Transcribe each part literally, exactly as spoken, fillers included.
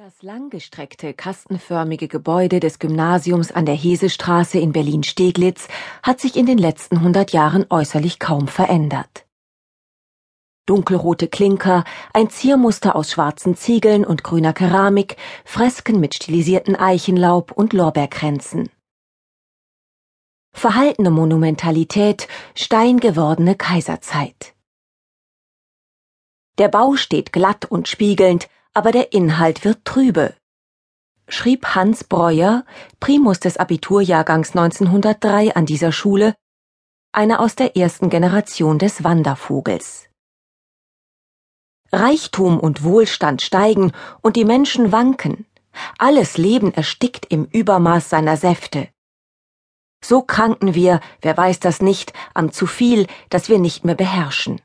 Das langgestreckte, kastenförmige Gebäude des Gymnasiums an der Hesestraße in Berlin-Steglitz hat sich in den letzten hundert Jahren äußerlich kaum verändert. Dunkelrote Klinker, ein Ziermuster aus schwarzen Ziegeln und grüner Keramik, Fresken mit stilisierten Eichenlaub und Lorbeerkränzen. Verhaltene Monumentalität, steingewordene Kaiserzeit. Der Bau steht glatt und spiegelnd, aber der Inhalt wird trübe, schrieb Hans Breuer, Primus des Abiturjahrgangs neunzehnhundertdrei an dieser Schule, einer aus der ersten Generation des Wandervogels. Reichtum und Wohlstand steigen und die Menschen wanken. Alles Leben erstickt im Übermaß seiner Säfte. So kranken wir, wer weiß das nicht, am zu viel, das wir nicht mehr beherrschen.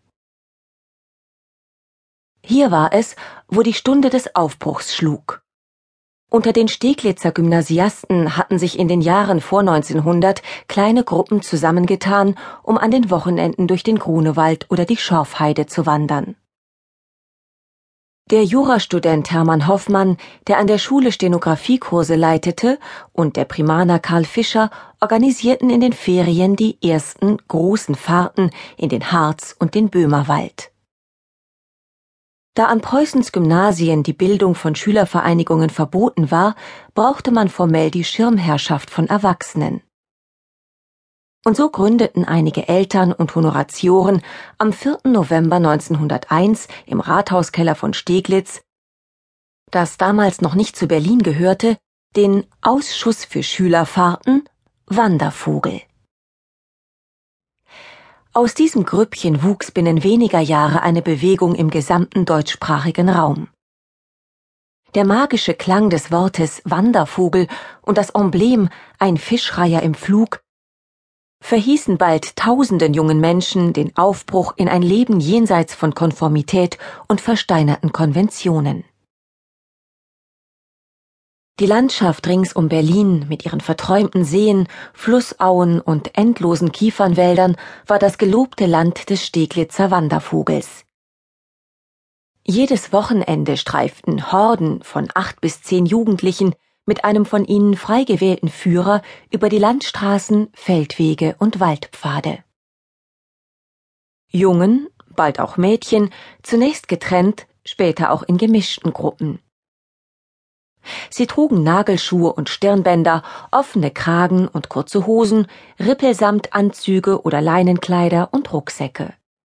Hier war es, wo die Stunde des Aufbruchs schlug. Unter den Steglitzer Gymnasiasten hatten sich in den Jahren vor neunzehnhundert kleine Gruppen zusammengetan, um an den Wochenenden durch den Grunewald oder die Schorfheide zu wandern. Der Jurastudent Hermann Hoffmann, der an der Schule Stenografiekurse leitete, und der Primaner Karl Fischer organisierten in den Ferien die ersten großen Fahrten in den Harz und den Böhmerwald. Da an Preußens Gymnasien die Bildung von Schülervereinigungen verboten war, brauchte man formell die Schirmherrschaft von Erwachsenen. Und so gründeten einige Eltern und Honoratioren am vierten November neunzehnhunderteins im Rathauskeller von Steglitz, das damals noch nicht zu Berlin gehörte, den Ausschuss für Schülerfahrten Wandervogel. Aus diesem Grüppchen wuchs binnen weniger Jahre eine Bewegung im gesamten deutschsprachigen Raum. Der magische Klang des Wortes Wandervogel und das Emblem, ein Fischreiher im Flug, verhießen bald tausenden jungen Menschen den Aufbruch in ein Leben jenseits von Konformität und versteinerten Konventionen. Die Landschaft rings um Berlin mit ihren verträumten Seen, Flussauen und endlosen Kiefernwäldern war das gelobte Land des Steglitzer Wandervogels. Jedes Wochenende streiften Horden von acht bis zehn Jugendlichen mit einem von ihnen frei gewählten Führer über die Landstraßen, Feldwege und Waldpfade. Jungen, bald auch Mädchen, zunächst getrennt, später auch in gemischten Gruppen. Sie trugen Nagelschuhe und Stirnbänder, offene Kragen und kurze Hosen, Rippelsamtanzüge oder Leinenkleider und Rucksäcke.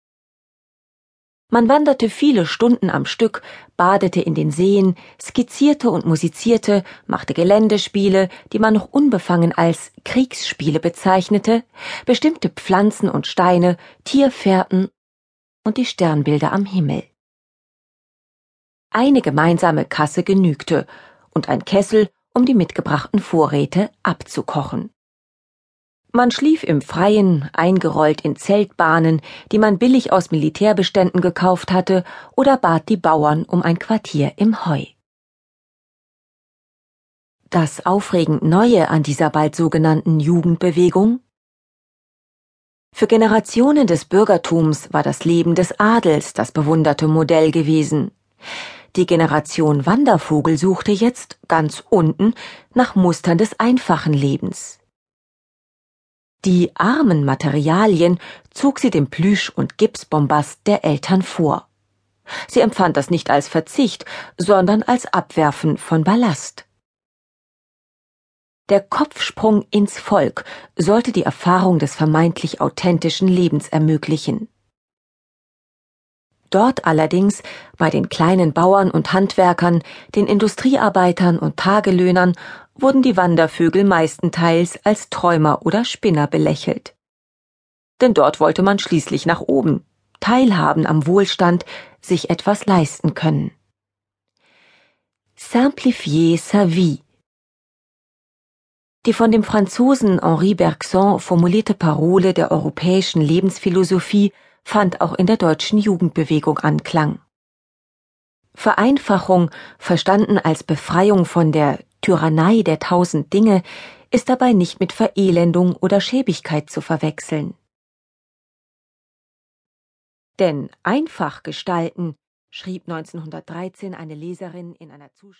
Man wanderte viele Stunden am Stück, badete in den Seen, skizzierte und musizierte, machte Geländespiele, die man noch unbefangen als Kriegsspiele bezeichnete, bestimmte Pflanzen und Steine, Tierfährten und die Sternbilder am Himmel. Eine gemeinsame Kasse genügte und ein Kessel, um die mitgebrachten Vorräte abzukochen. Man schlief im Freien, eingerollt in Zeltbahnen, die man billig aus Militärbeständen gekauft hatte, oder bat die Bauern um ein Quartier im Heu. Das aufregend Neue an dieser bald sogenannten Jugendbewegung? Für Generationen des Bürgertums war das Leben des Adels das bewunderte Modell gewesen. Die Generation Wandervogel suchte jetzt, ganz unten, nach Mustern des einfachen Lebens. Die armen Materialien zog sie dem Plüsch- und Gipsbombast der Eltern vor. Sie empfand das nicht als Verzicht, sondern als Abwerfen von Ballast. Der Kopfsprung ins Volk sollte die Erfahrung des vermeintlich authentischen Lebens ermöglichen. Dort allerdings, bei den kleinen Bauern und Handwerkern, den Industriearbeitern und Tagelöhnern, wurden die Wandervögel meistenteils als Träumer oder Spinner belächelt. Denn dort wollte man schließlich nach oben, teilhaben am Wohlstand, sich etwas leisten können. Simplifier sa vie. Die von dem Franzosen Henri Bergson formulierte Parole der europäischen Lebensphilosophie fand auch in der deutschen Jugendbewegung Anklang. Vereinfachung, verstanden als Befreiung von der Tyrannei der tausend Dinge, ist dabei nicht mit Verelendung oder Schäbigkeit zu verwechseln. Denn einfach gestalten, schrieb neunzehnhundertdreizehn eine Leserin in einer Zuschrift